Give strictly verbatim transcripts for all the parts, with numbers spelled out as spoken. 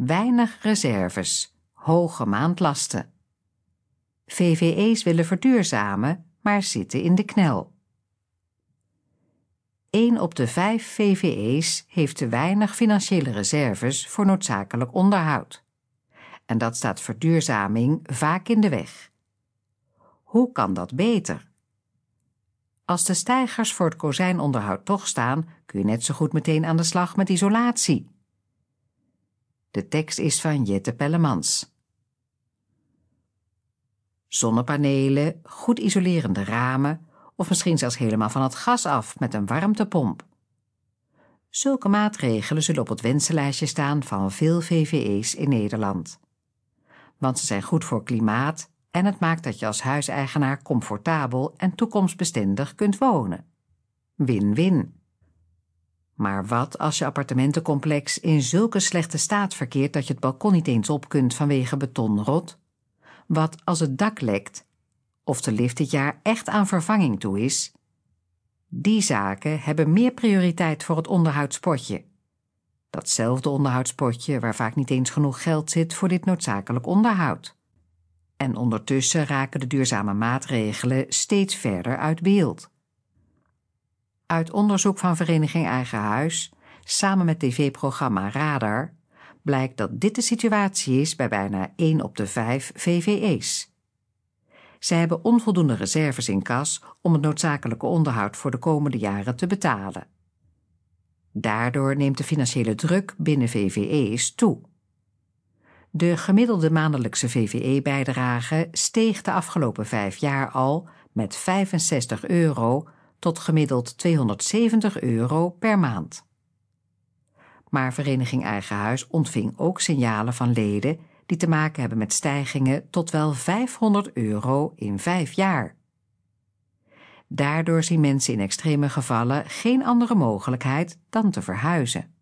Weinig reserves, hoge maandlasten. V V E's willen verduurzamen, maar zitten in de knel. Eén op de vijf V V E's heeft te weinig financiële reserves voor noodzakelijk onderhoud. En dat staat verduurzaming vaak in de weg. Hoe kan dat beter? Als de steigers voor het kozijnonderhoud toch staan, kun je net zo goed meteen aan de slag met isolatie. De tekst is van Jette Pellemans. Zonnepanelen, goed isolerende ramen of misschien zelfs helemaal van het gas af met een warmtepomp. Zulke maatregelen zullen op het wensenlijstje staan van veel V V E's in Nederland. Want ze zijn goed voor klimaat en het maakt dat je als huiseigenaar comfortabel en toekomstbestendig kunt wonen. Win-win. Maar wat als je appartementencomplex in zulke slechte staat verkeert dat je het balkon niet eens op kunt vanwege betonrot? Wat als het dak lekt? Of de lift dit jaar echt aan vervanging toe is? Die zaken hebben meer prioriteit voor het onderhoudspotje. Datzelfde onderhoudspotje waar vaak niet eens genoeg geld zit voor dit noodzakelijk onderhoud. En ondertussen raken de duurzame maatregelen steeds verder uit beeld. Uit onderzoek van Vereniging Eigen Huis, samen met tv-programma Radar, blijkt dat dit de situatie is bij bijna één op de vijf V V E's. Zij hebben onvoldoende reserves in kas om het noodzakelijke onderhoud voor de komende jaren te betalen. Daardoor neemt de financiële druk binnen V V E's toe. De gemiddelde maandelijkse V V E-bijdrage steeg de afgelopen vijf jaar al met vijfenzestig euro tot gemiddeld tweehonderdzeventig euro per maand. Maar Vereniging Eigen Huis ontving ook signalen van leden die te maken hebben met stijgingen tot wel vijfhonderd euro in vijf jaar. Daardoor zien mensen in extreme gevallen geen andere mogelijkheid dan te verhuizen.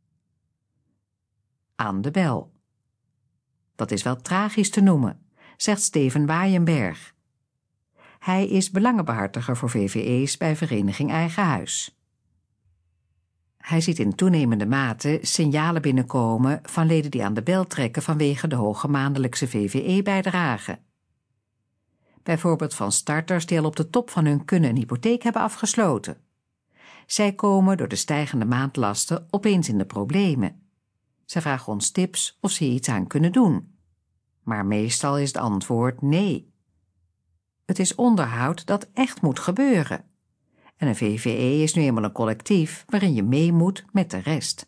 Aan de bel. Dat is wel tragisch te noemen, zegt Steven Waaijenberg. Hij is belangenbehartiger voor V V E's bij Vereniging Eigen Huis. Hij ziet in toenemende mate signalen binnenkomen van leden die aan de bel trekken vanwege de hoge maandelijkse V V E-bijdrage. Bijvoorbeeld van starters die al op de top van hun kunnen een hypotheek hebben afgesloten. Zij komen door de stijgende maandlasten opeens in de problemen. Zij vragen ons tips of ze iets aan kunnen doen. Maar meestal is het antwoord nee. Het is onderhoud dat echt moet gebeuren. En een V V E is nu eenmaal een collectief waarin je mee moet met de rest.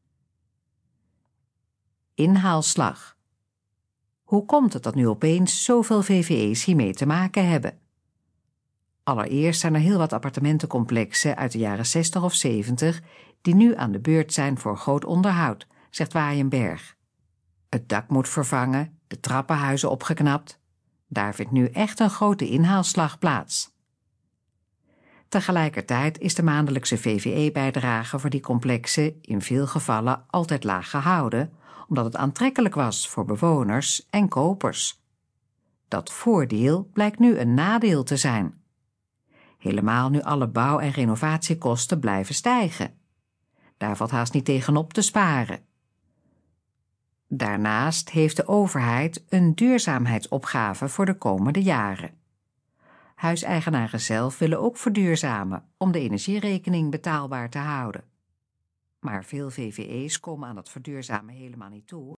Inhaalslag. Hoe komt het dat nu opeens zoveel V V E's hiermee te maken hebben? Allereerst zijn er heel wat appartementencomplexen uit de jaren zestig of zeventig die nu aan de beurt zijn voor groot onderhoud, zegt Waaijenberg. Het dak moet vervangen, de trappenhuizen opgeknapt. Daar vindt nu echt een grote inhaalslag plaats. Tegelijkertijd is de maandelijkse V V E-bijdrage voor die complexen in veel gevallen altijd laag gehouden, omdat het aantrekkelijk was voor bewoners en kopers. Dat voordeel blijkt nu een nadeel te zijn. Helemaal nu alle bouw- en renovatiekosten blijven stijgen. Daar valt haast niet tegenop te sparen. Daarnaast heeft de overheid een duurzaamheidsopgave voor de komende jaren. Huiseigenaren zelf willen ook verduurzamen om de energierekening betaalbaar te houden. Maar veel V V E's komen aan dat verduurzamen helemaal niet toe